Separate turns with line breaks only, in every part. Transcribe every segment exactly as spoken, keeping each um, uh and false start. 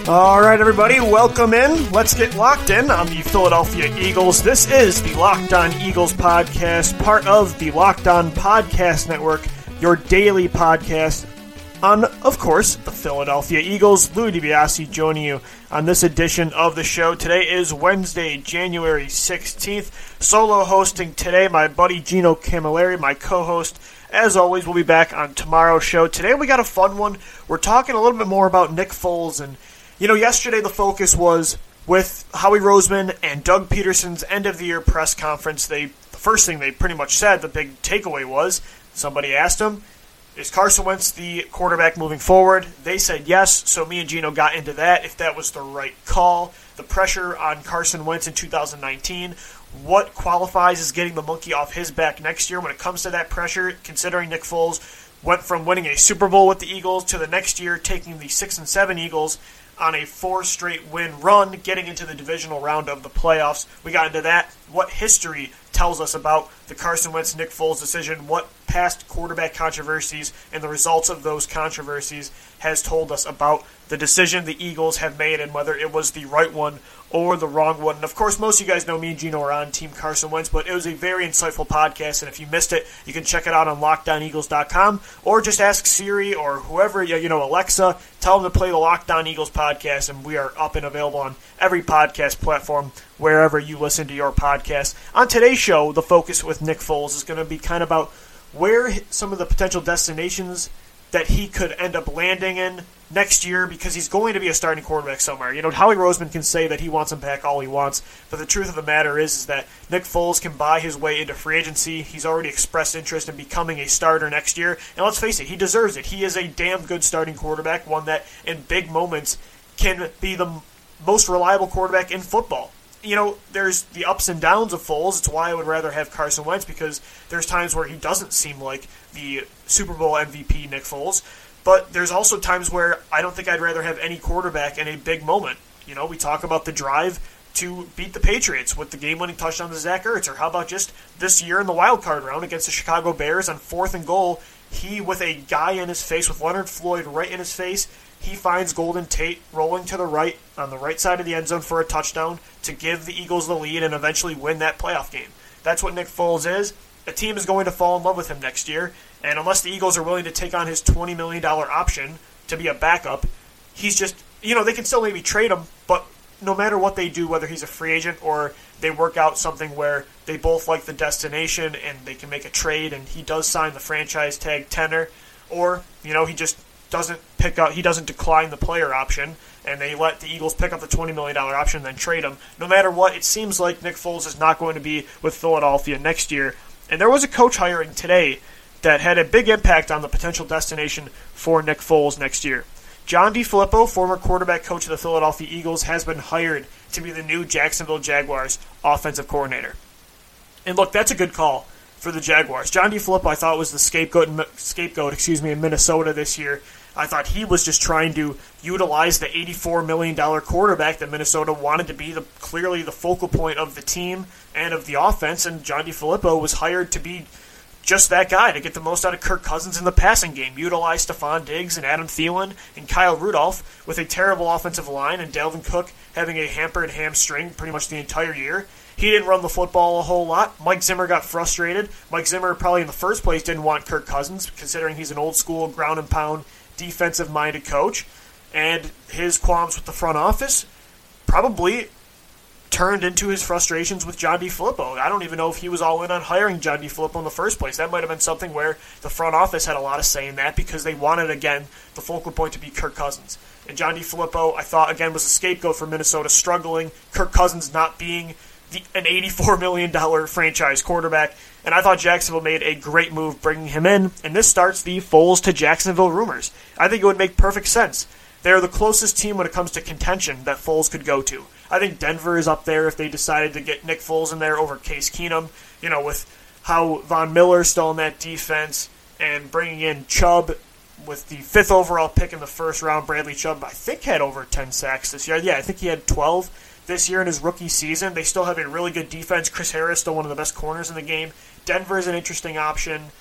All right, everybody, welcome in. Let's get locked in on the Philadelphia Eagles. This is the Locked On Eagles podcast, part of the Locked On Podcast Network, your daily podcast on, of course, the Philadelphia Eagles. Louis DiBiase joining you on this edition of the show. Today is Wednesday, January sixteenth. Solo hosting today, my buddy Gino Camilleri, my co-host. As always, we'll be back on tomorrow's show. Today we got a fun one. We're talking a little bit more about Nick Foles. And, you know, yesterday the focus was with Howie Roseman and Doug Peterson's end-of-the-year press conference. They The first thing they pretty much said, the big takeaway was, somebody asked him, is Carson Wentz the quarterback moving forward? They said yes, so me and Gino got into that, if that was the right call. The pressure on Carson Wentz in two thousand nineteen, what qualifies as getting the monkey off his back next year when it comes to that pressure, considering Nick Foles went from winning a Super Bowl with the Eagles to the next year taking the six and seven Eagles on a four straight win run, getting into the divisional round of the playoffs. We got into that, what history tells us about the Carson Wentz-Nick Foles decision, what past quarterback controversies and the results of those controversies has told us about the decision the Eagles have made and whether it was the right one or the wrong one. And of course, most of you guys know me and Gino are on Team Carson Wentz, but it was a very insightful podcast, and if you missed it, you can check it out on locked on eagles dot com, or just ask Siri or whoever, you know, Alexa, tell them to play the Locked On Eagles podcast, and we are up and available on every podcast platform wherever you listen to your podcast. On today's show, the focus with Nick Foles is going to be kind of about where some of the potential destinations that he could end up landing in next year, because he's going to be a starting quarterback somewhere. You know, Howie Roseman can say that he wants him back all he wants, but the truth of the matter is, is that Nick Foles can buy his way into free agency. He's already expressed interest in becoming a starter next year, and let's face it, he deserves it. He is a damn good starting quarterback, one that in big moments can be the most reliable quarterback in football. You know, there's the ups and downs of Foles. It's why I would rather have Carson Wentz, because there's times where he doesn't seem like the Super Bowl M V P Nick Foles. But there's also times where I don't think I'd rather have any quarterback in a big moment. You know, we talk about the drive to beat the Patriots with the game-winning touchdown to Zach Ertz, or how about just this year in the wild card round against the Chicago Bears on fourth and goal, he with a guy in his face, with Leonard Floyd right in his face, he finds Golden Tate rolling to the right on the right side of the end zone for a touchdown to give the Eagles the lead and eventually win that playoff game. That's what Nick Foles is. A team is going to fall in love with him next year, and unless the Eagles are willing to take on his twenty million dollars option to be a backup, he's just, you know, they can still maybe trade him, but no matter what they do, whether he's a free agent or they work out something where they both like the destination and they can make a trade and he does sign the franchise tag tenor, or, you know, he just doesn't pick up, he doesn't decline the player option, and they let the Eagles pick up the twenty million dollars option and then trade him. No matter what, it seems like Nick Foles is not going to be with Philadelphia next year. And there was a coach hiring today that had a big impact on the potential destination for Nick Foles next year. John DeFilippo, former quarterback coach of the Philadelphia Eagles, has been hired to be the new Jacksonville Jaguars offensive coordinator. And look, that's a good call for the Jaguars. John DeFilippo, I thought, was the scapegoat, scapegoat excuse me, in Minnesota this year. I thought he was just trying to utilize the eighty-four million dollars quarterback that Minnesota wanted to be the clearly the focal point of the team and of the offense, and John DeFilippo was hired to be just that guy, to get the most out of Kirk Cousins in the passing game, utilize Stephon Diggs and Adam Thielen and Kyle Rudolph with a terrible offensive line and Dalvin Cook having a hampered hamstring pretty much the entire year. He didn't run the football a whole lot. Mike Zimmer got frustrated. Mike Zimmer probably in the first place didn't want Kirk Cousins, considering he's an old-school, ground-and-pound, defensive-minded coach. And his qualms with the front office probably turned into his frustrations with John DeFilippo. I don't even know if he was all in on hiring John DeFilippo in the first place. That might have been something where the front office had a lot of say in that, because they wanted, again, the focal point to be Kirk Cousins. And John DeFilippo, I thought, again, was a scapegoat for Minnesota struggling, Kirk Cousins not being the, an eighty-four million dollars franchise quarterback. And I thought Jacksonville made a great move bringing him in, and this starts the Foles to Jacksonville rumors. I think it would make perfect sense. They're the closest team when it comes to contention that Foles could go to. I think Denver is up there if they decided to get Nick Foles in there over Case Keenum, you know, with how Von Miller's still in that defense, and bringing in Chubb with the fifth overall pick in the first round. Bradley Chubb, I think, had over ten sacks this year. Yeah, I think he had twelve this year in his rookie season. They still have a really good defense. Chris Harris, still one of the best corners in the game. Denver is an interesting option.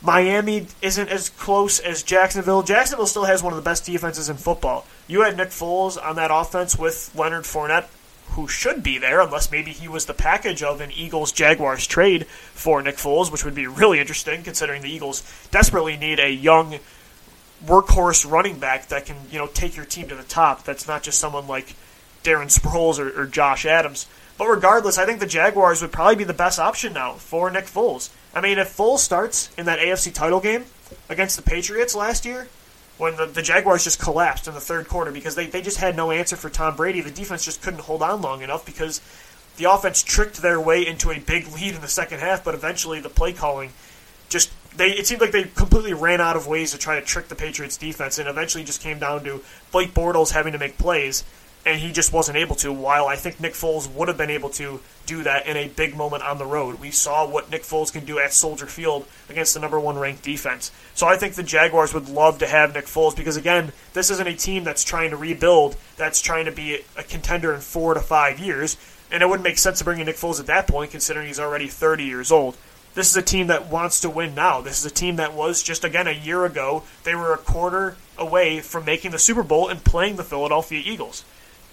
Miami isn't as close as Jacksonville. Jacksonville still has one of the best defenses in football. You had Nick Foles on that offense with Leonard Fournette, who should be there, unless maybe he was the package of an Eagles-Jaguars trade for Nick Foles, which would be really interesting considering the Eagles desperately need a young workhorse running back that can, you know, take your team to the top. That's not just someone like Darren Sproles or, or Josh Adams. But regardless, I think the Jaguars would probably be the best option now for Nick Foles. I mean, if Foles starts in that A F C title game against the Patriots last year, when the, the Jaguars just collapsed in the third quarter because they, they just had no answer for Tom Brady, the defense just couldn't hold on long enough because the offense tricked their way into a big lead in the second half, but eventually the play calling just, they it seemed like they completely ran out of ways to try to trick the Patriots defense, and eventually just came down to Blake Bortles having to make plays, and he just wasn't able to, while I think Nick Foles would have been able to do that in a big moment on the road. We saw what Nick Foles can do at Soldier Field against the number one ranked defense. So I think the Jaguars would love to have Nick Foles because, again, this isn't a team that's trying to rebuild, that's trying to be a contender in four to five years, and it wouldn't make sense to bring in Nick Foles at that point considering he's already thirty years old. This is a team that wants to win now. This is a team that was just, again, a year ago, they were a quarter away from making the Super Bowl and playing the Philadelphia Eagles.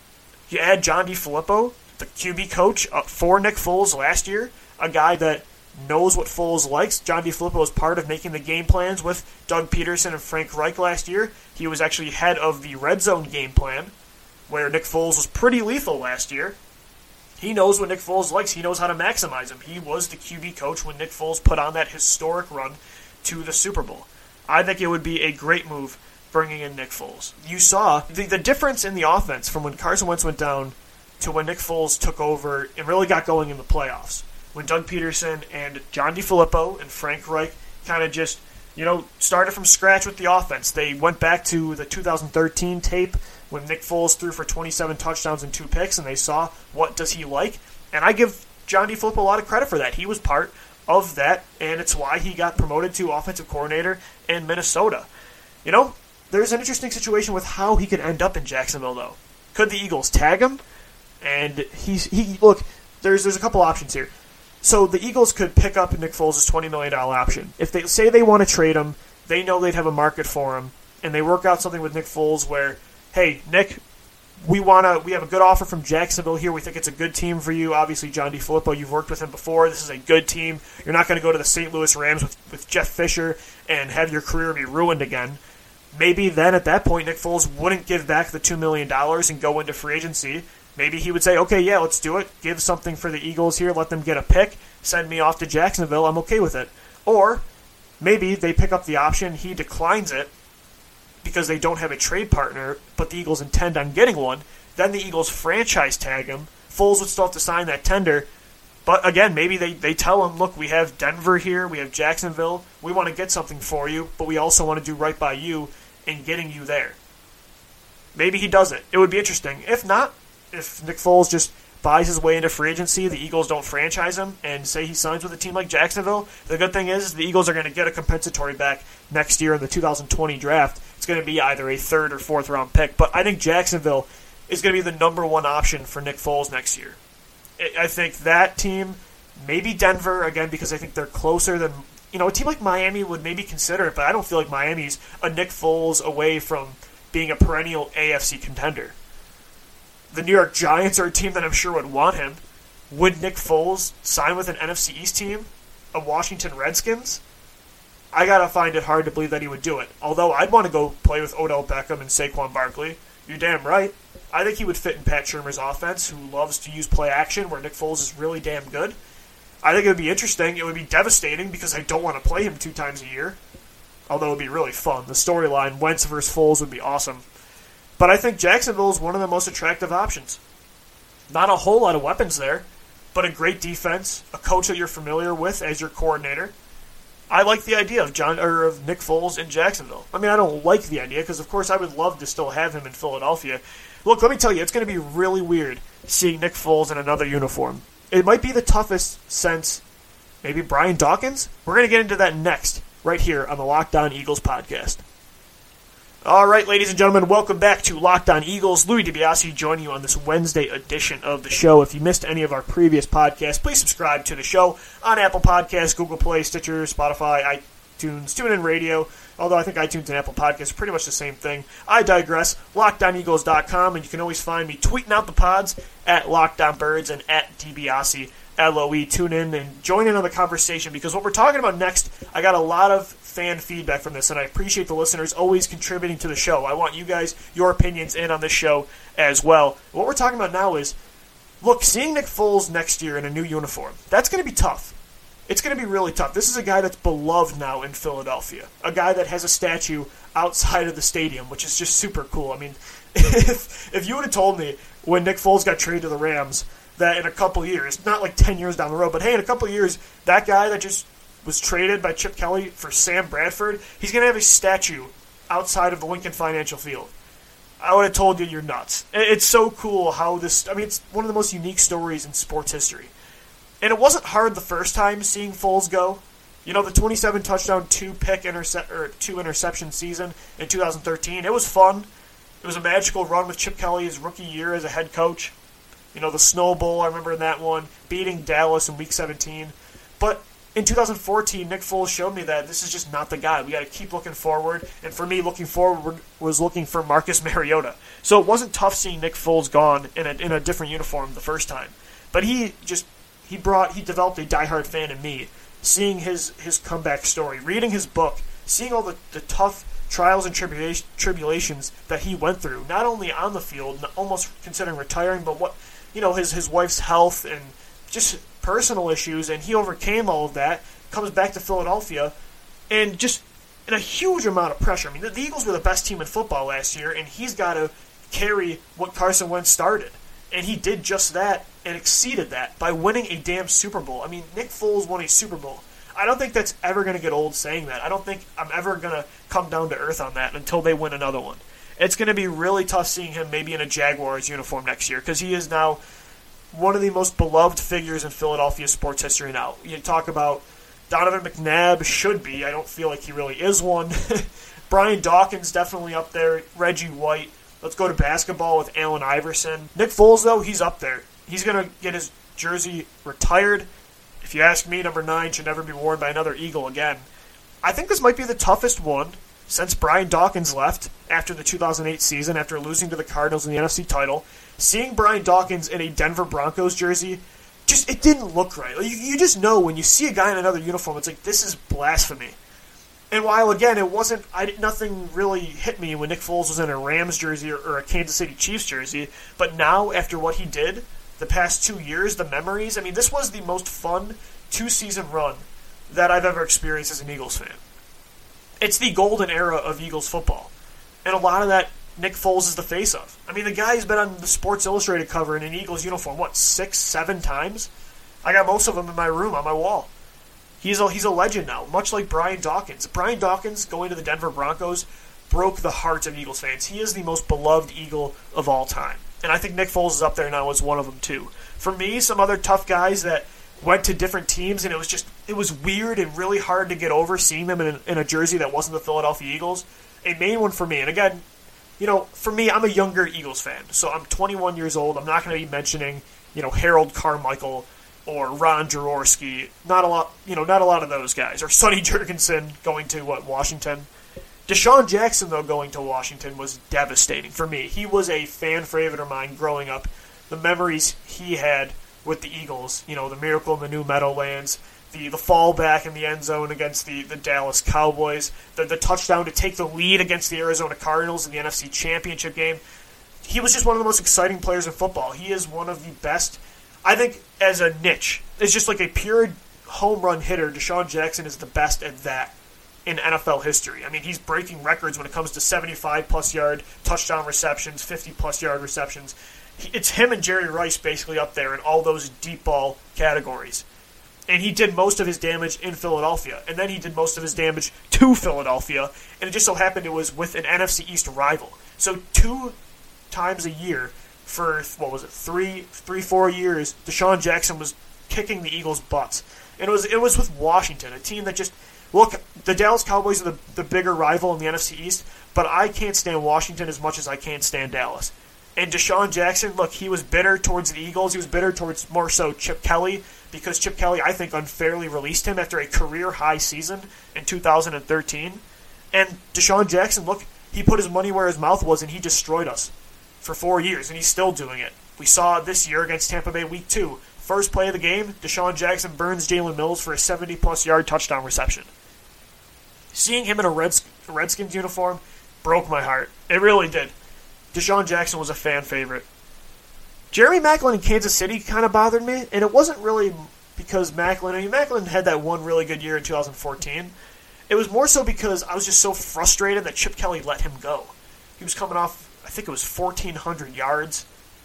You add John DeFilippo, the Q B coach for Nick Foles last year, a guy that knows what Foles likes. John DeFilippo was part of making the game plans with Doug Peterson and Frank Reich last year. He was actually head of the red zone game plan, where Nick Foles was pretty lethal last year. He knows what Nick Foles likes. He knows how to maximize him. He was the Q B coach when Nick Foles put on that historic run to the Super Bowl. I think it would be a great move bringing in Nick Foles. You saw the, the difference in the offense from when Carson Wentz went down to when Nick Foles took over and really got going in the playoffs. When Doug Peterson and John DeFilippo and Frank Reich kind of just, you know, started from scratch with the offense. They went back to the two thousand thirteen tape when Nick Foles threw for twenty-seven touchdowns and two picks, and they saw what does he like. And I give John DeFilippo a lot of credit for that. He was part of that, and it's why he got promoted to offensive coordinator in Minnesota. You know, there's an interesting situation with how he could end up in Jacksonville, though. Could the Eagles tag him? And he's he look. There's there's a couple options here. So the Eagles could pick up Nick Foles' twenty million dollars option. If they say they want to trade him, they know they'd have a market for him, and they work out something with Nick Foles where, hey, Nick, we wanna we have a good offer from Jacksonville here. We think it's a good team for you. Obviously, John DeFilippo, you've worked with him before. This is a good team. You're not going to go to the Saint Louis Rams with, with Jeff Fisher and have your career be ruined again. Maybe then at that point, Nick Foles wouldn't give back the two million dollars and go into free agency. Maybe he would say, okay, yeah, let's do it. Give something for the Eagles here. Let them get a pick. Send me off to Jacksonville. I'm okay with it. Or maybe they pick up the option. He declines it because they don't have a trade partner, but the Eagles intend on getting one. Then the Eagles franchise tag him. Foles would still have to sign that tender. But again, maybe they, they tell him, look, we have Denver here. We have Jacksonville. We want to get something for you, but we also want to do right by you in getting you there. Maybe he does it. It would be interesting. If not, if Nick Foles just buys his way into free agency, the Eagles don't franchise him, and say he signs with a team like Jacksonville, the good thing is the Eagles are going to get a compensatory back next year in the two thousand twenty draft. It's going to be either a third or fourth round pick, but I think Jacksonville is going to be the number one option for Nick Foles next year. I think that team, maybe Denver, again, because I think they're closer than, you know, a team like Miami would maybe consider it, but I don't feel like Miami's a Nick Foles away from being a perennial A F C contender. The New York Giants are a team that I'm sure would want him. Would Nick Foles sign with an N F C East team? A Washington Redskins? I gotta find it hard to believe that he would do it. Although I'd want to go play with Odell Beckham and Saquon Barkley. You're damn right. I think he would fit in Pat Shurmur's offense, who loves to use play action, where Nick Foles is really damn good. I think it would be interesting. It would be devastating because I don't want to play him two times a year. Although it would be really fun. The storyline, Wentz versus Foles, would be awesome. But I think Jacksonville is one of the most attractive options. Not a whole lot of weapons there, but a great defense, a coach that you're familiar with as your coordinator. I like the idea of John or of Nick Foles in Jacksonville. I mean, I don't like the idea because, of course, I would love to still have him in Philadelphia. Look, let me tell you, it's going to be really weird seeing Nick Foles in another uniform. It might be the toughest since maybe Brian Dawkins. We're going to get into that next, right here on the Locked On Eagles podcast. All right, ladies and gentlemen, welcome back to Locked On Eagles. Louis DiBiase joining you on this Wednesday edition of the show. If you missed any of our previous podcasts, please subscribe to the show on Apple Podcasts, Google Play, Stitcher, Spotify. I iTunes, TuneIn Radio, although I think iTunes and Apple Podcasts are pretty much the same thing. I digress. locked on eagles dot com, and you can always find me tweeting out the pods at LockedOnBirds and at DiBiase, L O E. Tune in and join in on the conversation, because what we're talking about next, I got a lot of fan feedback from this, and I appreciate the listeners always contributing to the show. I want you guys, your opinions in on this show as well. What we're talking about now is, look, seeing Nick Foles next year in a new uniform, that's going to be tough. It's going to be really tough. This is a guy that's beloved now in Philadelphia, a guy that has a statue outside of the stadium, which is just super cool. I mean, if if you would have told me when Nick Foles got traded to the Rams that in a couple years, not like ten years down the road, but hey, in a couple years, that guy that just was traded by Chip Kelly for Sam Bradford, he's going to have a statue outside of the Lincoln Financial Field, I would have told you you're nuts. It's so cool how this, I mean, it's one of the most unique stories in sports history. And it wasn't hard the first time seeing Foles go. You know, the twenty-seven touchdown, two pick intercept or two interception season in two thousand thirteen. It was fun. It was a magical run with Chip Kelly his rookie year as a head coach. You know, the Snow Bowl, I remember in that one, beating Dallas in Week seventeen. But in two thousand fourteen, Nick Foles showed me that this is just not the guy. We got to keep looking forward. And for me, looking forward was looking for Marcus Mariota. So it wasn't tough seeing Nick Foles gone in a in a different uniform the first time. But he just he brought he developed a diehard fan in me, seeing his his comeback story, reading his book, seeing all the, the tough trials and tribula- tribulations that he went through, not only on the field, almost considering retiring, but what you know his his wife's health and just personal issues, and he overcame all of that, comes back to Philadelphia, and just in a huge amount of pressure. I mean, the, the Eagles were the best team in football last year, and he's got to carry what Carson Wentz started. And he did just that and exceeded that by winning a damn Super Bowl. I mean, Nick Foles won a Super Bowl. I don't think that's ever going to get old saying that. I don't think I'm ever going to come down to earth on that until they win another one. It's going to be really tough seeing him maybe in a Jaguars uniform next year, because he is now one of the most beloved figures in Philadelphia sports history now. You talk about Donovan McNabb, should be. I don't feel like he really is one. Brian Dawkins definitely up there. Reggie White. Let's go to basketball with Allen Iverson. Nick Foles, though, he's up there. He's going to get his jersey retired. If you ask me, number nine should never be worn by another Eagle again. I think this might be the toughest one since Brian Dawkins left after the two thousand eight season, after losing to the Cardinals in the N F C title. Seeing Brian Dawkins in a Denver Broncos jersey, just it didn't look right. You, you just know when you see a guy in another uniform, it's like, this is blasphemy. And while, again, it wasn't, I, nothing really hit me when Nick Foles was in a Rams jersey or, or a Kansas City Chiefs jersey, but now, after what he did the past two years, the memories, I mean, this was the most fun two-season run that I've ever experienced as an Eagles fan. It's the golden era of Eagles football, and a lot of that Nick Foles is the face of. I mean, the guy's been on the Sports Illustrated cover in an Eagles uniform, what, six, seven times? I got most of them in my room on my wall. He's a, he's a legend now, much like Brian Dawkins. Brian Dawkins, going to the Denver Broncos, broke the hearts of Eagles fans. He is the most beloved Eagle of all time. And I think Nick Foles is up there now as one of them, too. For me, some other tough guys that went to different teams, and it was just, it was weird and really hard to get over seeing them in a, in a jersey that wasn't the Philadelphia Eagles. A main one for me, and again, you know, for me, I'm a younger Eagles fan, so I'm twenty-one years old. I'm not going to be mentioning, you know, Harold Carmichael or Ron Jaworski. Not a lot, you know, not a lot of those guys. Or Sonny Jurgensen going to, what, Washington? Deshaun Jackson, though, going to Washington was devastating for me. He was a fan favorite of mine growing up. The memories he had with the Eagles, you know, the miracle in the New Meadowlands, the the fallback in the end zone against the, the Dallas Cowboys, the, the touchdown to take the lead against the Arizona Cardinals in the N F C Championship game. He was just one of the most exciting players in football. He is one of the best, I think, as a niche. It's just like a pure home run hitter. Deshaun Jackson is the best at that in N F L history. I mean, he's breaking records when it comes to seventy-five plus yard touchdown receptions, fifty plus yard receptions. It's him and Jerry Rice basically up there in all those deep ball categories. And he did most of his damage in Philadelphia. And then he did most of his damage to Philadelphia. And it just so happened it was with an N F C East rival. So two times a year for, what was it, three, three, four years, Deshaun Jackson was kicking the Eagles' butts. And it was it was with Washington, a team that just, look, the Dallas Cowboys are the, the bigger rival in the N F C East, but I can't stand Washington as much as I can't stand Dallas. And Deshaun Jackson, look, he was bitter towards the Eagles. He was bitter towards more so Chip Kelly because Chip Kelly, I think, unfairly released him after a career-high season in two thousand thirteen. And Deshaun Jackson, look, he put his money where his mouth was, and he destroyed us for four years, and he's still doing it. We saw it this year against Tampa Bay week two. First play of the game, Deshaun Jackson burns Jalen Mills for a seventy-plus yard touchdown reception. Seeing him in a Reds- Redskins uniform broke my heart. It really did. Deshaun Jackson was a fan favorite. Jeremy Maclin in Kansas City kind of bothered me, and it wasn't really because Maclin, I mean, Maclin had that one really good year in two thousand fourteen. It was more so because I was just so frustrated that Chip Kelly let him go. He was coming off, I think it was fourteen hundred yards.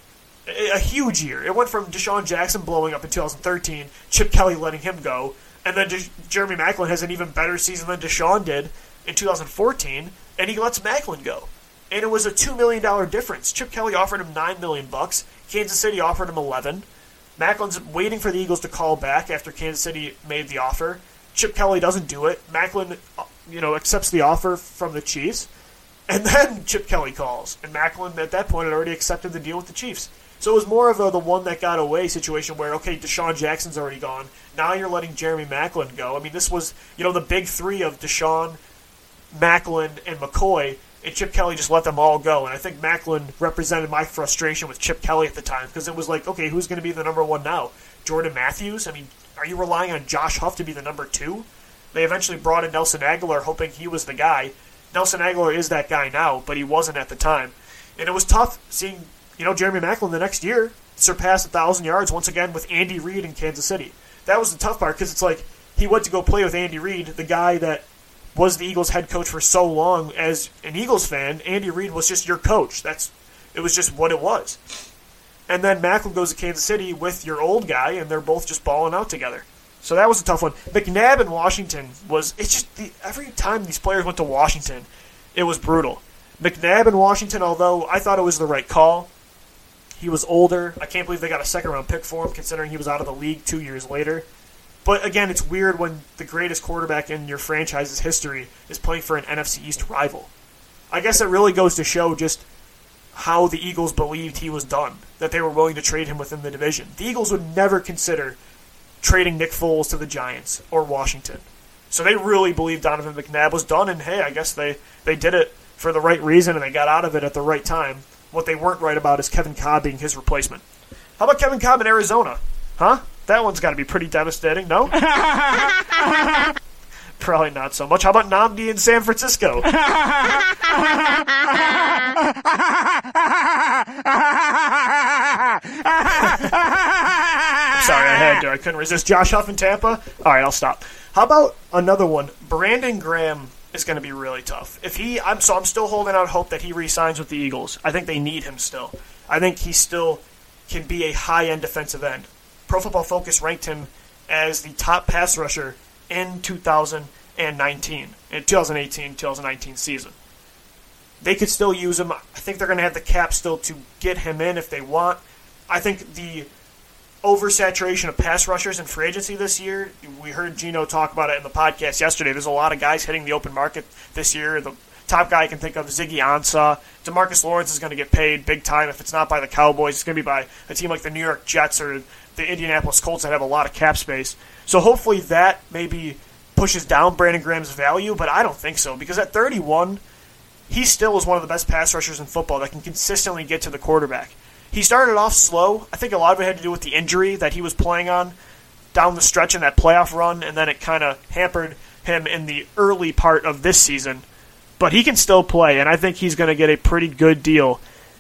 A huge year. It went from Deshaun Jackson blowing up in two thousand thirteen, Chip Kelly letting him go, and then De- Jeremy Maclin has an even better season than Deshaun did in two thousand fourteen, and he lets Maclin go. And it was a two million dollars difference. Chip Kelly offered him nine million dollars bucks. Kansas City offered him eleven. Maclin's waiting for the Eagles to call back after Kansas City made the offer. Chip Kelly doesn't do it. Maclin, you know, accepts the offer from the Chiefs. And then Chip Kelly calls. And Maclin, at that point, had already accepted the deal with the Chiefs. So it was more of a the one that got away situation where, okay, Deshaun Jackson's already gone. Now you're letting Jeremy Maclin go. I mean, this was, you know, the big three of Deshaun, Maclin, and McCoy, and Chip Kelly just let them all go. And I think Maclin represented my frustration with Chip Kelly at the time, because it was like, okay, who's going to be the number one now? Jordan Matthews? I mean, are you relying on Josh Huff to be the number two? They eventually brought in Nelson Aguilar, hoping he was the guy. Nelson Aguilar is that guy now, but he wasn't at the time. And it was tough seeing, you know, Jeremy Maclin the next year surpassed one thousand yards once again with Andy Reid in Kansas City. That was the tough part, because it's like he went to go play with Andy Reid, the guy that was the Eagles head coach for so long. As an Eagles fan, Andy Reid was just your coach. That's it was just what it was. And then Maclin goes to Kansas City with your old guy, and they're both just balling out together. So that was a tough one. McNabb in Washington was, it's just, the, every time these players went to Washington, it was brutal. McNabb in Washington, although I thought it was the right call, he was older. I can't believe they got a second-round pick for him, considering he was out of the league two years later. But again, it's weird when the greatest quarterback in your franchise's history is playing for an N F C East rival. I guess it really goes to show just how the Eagles believed he was done, that they were willing to trade him within the division. The Eagles would never consider trading Nick Foles to the Giants or Washington. So they really believed Donovan McNabb was done, and hey, I guess they, they did it for the right reason, and they got out of it at the right time. What they weren't right about is Kevin Cobb being his replacement. How about Kevin Cobb in Arizona? Huh? That one's got to be pretty devastating, no? Probably not so much. How about Nnamdi in San Francisco? Sorry, I had to. I couldn't resist. Josh Huff in Tampa? All right, I'll stop. How about another one? Brandon Graham is going to be really tough. If he, I'm so I'm still holding out hope that he re-signs with the Eagles. I think they need him still. I think he still can be a high-end defensive end. Pro Football Focus ranked him as the top pass rusher in two thousand nineteen, in twenty eighteen twenty nineteen season. They could still use him. I think they're going to have the cap still to get him in if they want. I think the oversaturation of pass rushers in free agency this year, we heard Gino talk about it in the podcast yesterday. There's a lot of guys hitting the open market this year. The top guy I can think of is Ziggy Ansah. DeMarcus Lawrence is going to get paid big time. If it's not by the Cowboys, it's going to be by a team like the New York Jets or the Indianapolis Colts that have a lot of cap space. So hopefully that maybe pushes down Brandon Graham's value, but I don't think so, because at thirty-one, he still is one of the best pass rushers in football that can consistently get to the quarterback. He started off slow. I think a lot of it had to do with the injury that he was playing on down the stretch in that playoff run, and then it kind of hampered him in the early part of this season. But he can still play, and I think he's going to get a pretty good deal.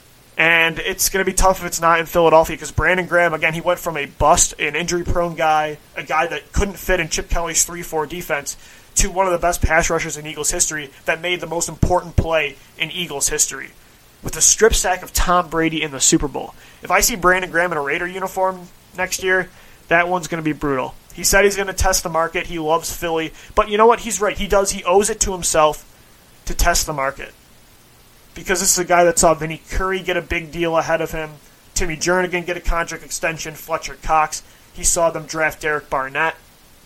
And it's going to be tough if it's not in Philadelphia, because Brandon Graham, again, he went from a bust, an injury-prone guy, a guy that couldn't fit in Chip Kelly's three four defense, to one of the best pass rushers in Eagles history that made the most important play in Eagles history, with the strip sack of Tom Brady in the Super Bowl. If I see Brandon Graham in a Raider uniform next year, that one's going to be brutal. He said he's going to test the market. He loves Philly. But you know what? He's right. He does. He owes it to himself to test the market. Because this is a guy that saw Vinny Curry get a big deal ahead of him, Timmy Jernigan get a contract extension, Fletcher Cox. He saw them draft Derek Barnett.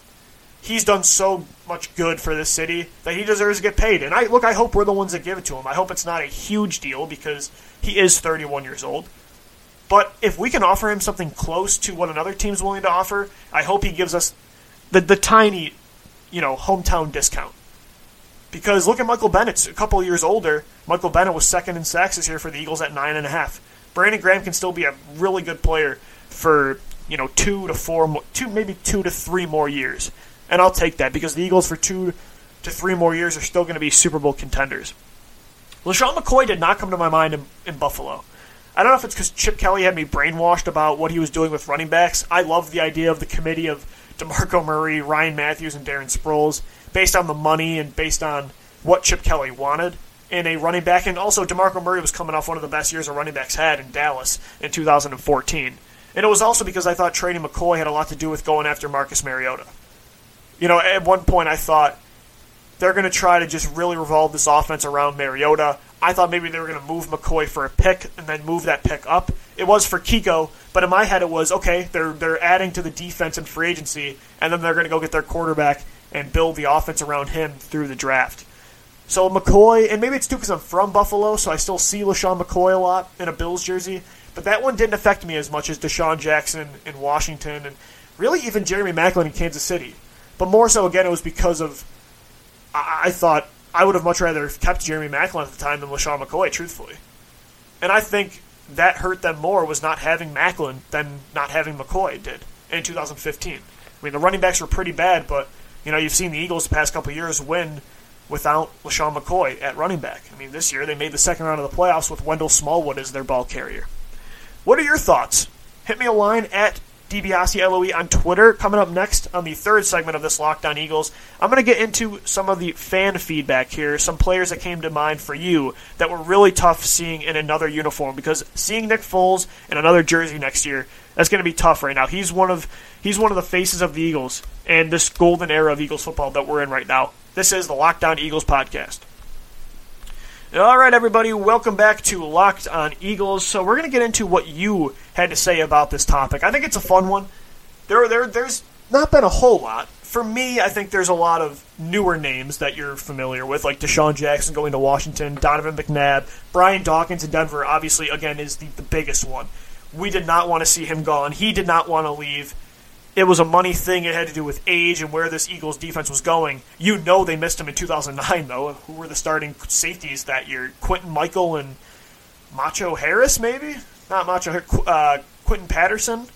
He's done so much good for this city that he deserves to get paid. And I look, I hope we're the ones that give it to him. I hope it's not a huge deal, because he is thirty-one years old. But if we can offer him something close to what another team's willing to offer, I hope he gives us the the tiny, you know, hometown discount. Because look at Michael Bennett's a couple years older. Michael Bennett was second in sacks this year for the Eagles at nine and a half. Brandon Graham can still be a really good player for, you know, two to four, more, two maybe two to three more years, and I'll take that because the Eagles for two to three more years are still going to be Super Bowl contenders. LeSean McCoy did not come to my mind in, in Buffalo. I don't know if it's because Chip Kelly had me brainwashed about what he was doing with running backs. I love the idea of the committee of DeMarco Murray, Ryan Matthews, and Darren Sproles, based on the money and based on what Chip Kelly wanted in a running back. And also, DeMarco Murray was coming off one of the best years a running backs had in Dallas in two thousand fourteen. And it was also because I thought trading McCoy had a lot to do with going after Marcus Mariota. You know, at one point I thought they're going to try to just really revolve this offense around Mariota. I thought maybe they were going to move McCoy for a pick and then move that pick up. It was for Kiko, but in my head it was, okay, they're they're adding to the defense in free agency, and then they're going to go get their quarterback and build the offense around him through the draft. So McCoy, and maybe it's too because I'm from Buffalo, so I still see LeSean McCoy a lot in a Bills jersey, but that one didn't affect me as much as Deshaun Jackson in Washington and really even Jeremy Maclin in Kansas City. But more so, again, it was because of, I, I thought I would have much rather kept Jeremy Maclin at the time than LeSean McCoy, truthfully. And I think that hurt them more was not having Maclin than not having McCoy did in two thousand fifteen. I mean, the running backs were pretty bad, but, you know, you've seen the Eagles the past couple of years win without LeSean McCoy at running back. I mean, this year they made the second round of the playoffs with Wendell Smallwood as their ball carrier. What are your thoughts? Hit me a line at DiBiase L O E on Twitter. Coming up next on the third segment of this Locked On Eagles, I'm going to get into some of the fan feedback here, some players that came to mind for you that were really tough seeing in another uniform, because seeing Nick Foles in another jersey next year, that's going to be tough right now. He's one of he's one of the faces of the Eagles and this golden era of Eagles football that we're in right now. This is the Locked On Eagles podcast. All right, everybody, welcome back to Locked On Eagles. So we're going to get into what you had to say about this topic. I think it's a fun one. There, there, There's not been a whole lot. For me, I think there's a lot of newer names that you're familiar with, like Deshaun Jackson going to Washington, Donovan McNabb, Brian Dawkins in Denver, obviously, again, is the, the biggest one. We did not want to see him gone. He did not want to leave. It was a money thing. It had to do with age and where this Eagles defense was going. You know they missed him in two thousand nine, though. Who were the starting safeties that year? Quentin Michael and Macho Harris, maybe? Not Macho uh, Quentin Patterson?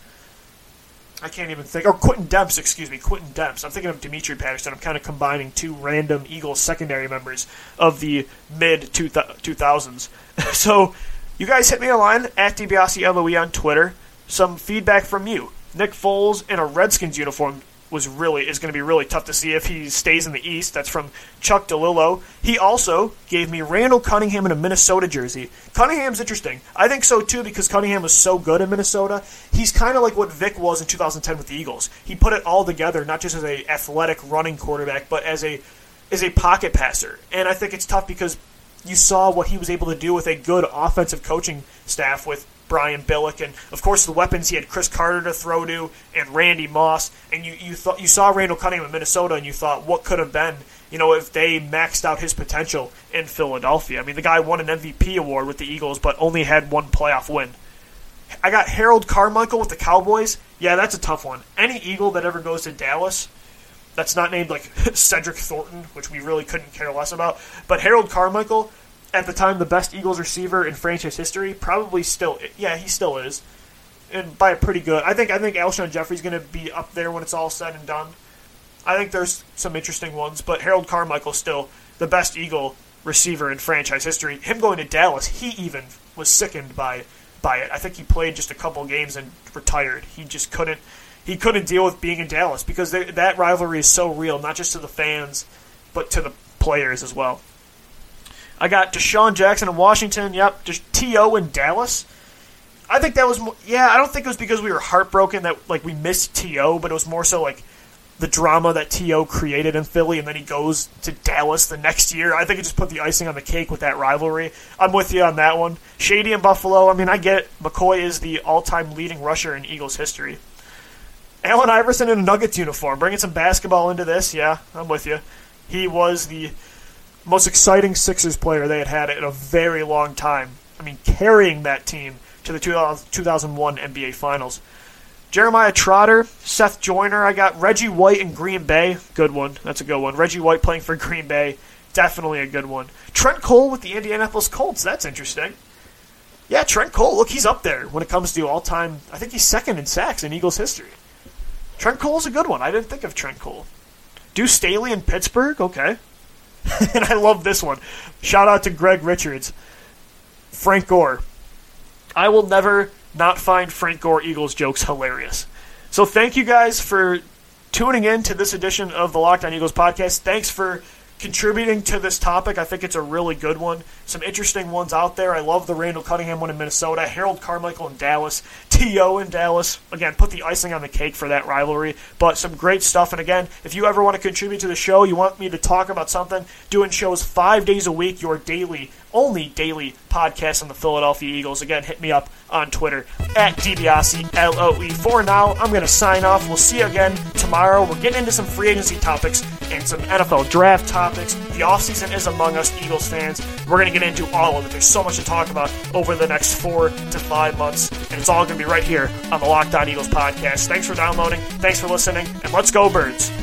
I can't even think. Or Quentin Demps, excuse me. Quentin Demps. I'm thinking of Dimitri Patterson. I'm kind of combining two random Eagles secondary members of the mid two thousands. So you guys hit me a line at DiBiase L O E on Twitter. Some feedback from you. Nick Foles in a Redskins uniform was really is going to be really tough to see if he stays in the East. That's from Chuck DeLillo. He also gave me Randall Cunningham in a Minnesota jersey. Cunningham's interesting. I think so too, because Cunningham was so good in Minnesota. He's kind of like what Vic was in two thousand ten with the Eagles. He put it all together, not just as a athletic running quarterback, but as a as a pocket passer. And I think it's tough because you saw what he was able to do with a good offensive coaching staff with Brian Billick, and of course the weapons he had Chris Carter to throw to and Randy Moss, and you you thought you saw Randall Cunningham in Minnesota and you thought what could have been, you know, if they maxed out his potential in Philadelphia. I mean, the guy won an M V P award with the Eagles but only had one playoff win. I got Harold Carmichael with the Cowboys. Yeah, that's a tough one. Any Eagle that ever goes to Dallas that's not named like Cedric Thornton, which we really couldn't care less about, but Harold Carmichael, at the time, the best Eagles receiver in franchise history, probably still, yeah, he still is, and by a pretty good. I think I think Alshon Jeffrey's going to be up there when it's all said and done. I think there's some interesting ones, but Harold Carmichael's still the best Eagle receiver in franchise history. Him going to Dallas, he even was sickened by by it. I think he played just a couple games and retired. He just couldn't he couldn't deal with being in Dallas because they, that rivalry is so real, not just to the fans, but to the players as well. I got Deshaun Jackson in Washington. Yep, just T O in Dallas. I think that was more, yeah. I don't think it was because we were heartbroken that like we missed T O, but it was more so like the drama that T O created in Philly, and then he goes to Dallas the next year. I think it just put the icing on the cake with that rivalry. I'm with you on that one. Shady in Buffalo. I mean, I get it. McCoy is the all-time leading rusher in Eagles history. Allen Iverson in a Nuggets uniform, bringing some basketball into this. Yeah, I'm with you. He was the most exciting Sixers player they had had in a very long time. I mean, carrying that team to the two thousand one N B A Finals. Jeremiah Trotter, Seth Joyner, I got Reggie White in Green Bay. Good one. That's a good one. Reggie White playing for Green Bay. Definitely a good one. Trent Cole with the Indianapolis Colts. That's interesting. Yeah, Trent Cole, look, he's up there when it comes to all-time. I think he's second in sacks in Eagles history. Trent Cole's a good one. I didn't think of Trent Cole. Deuce Staley in Pittsburgh. Okay. And I love this one. Shout out to Greg Richards. Frank Gore. I will never not find Frank Gore Eagles jokes hilarious. So thank you guys for tuning in to this edition of the Locked On Eagles podcast. Thanks for contributing to this topic. I think it's a really good one. Some interesting ones out there. I love the Randall Cunningham one in Minnesota, Harold Carmichael in Dallas, T O in Dallas. Again, put the icing on the cake for that rivalry. But some great stuff. And again, if you ever want to contribute to the show, you want me to talk about something, doing shows five days a week, your daily, only daily podcast on the Philadelphia Eagles. Again, hit me up on Twitter at DiBiase, L O E. For now, I'm going to sign off. We'll see you again tomorrow. We're getting into some free agency topics and some N F L draft topics. The offseason is among us, Eagles fans. We're going to get into all of it. There's so much to talk about over the next four to five months, and it's all going to be right here on the Locked On Eagles podcast. Thanks for downloading. Thanks for listening, and let's go, Birds.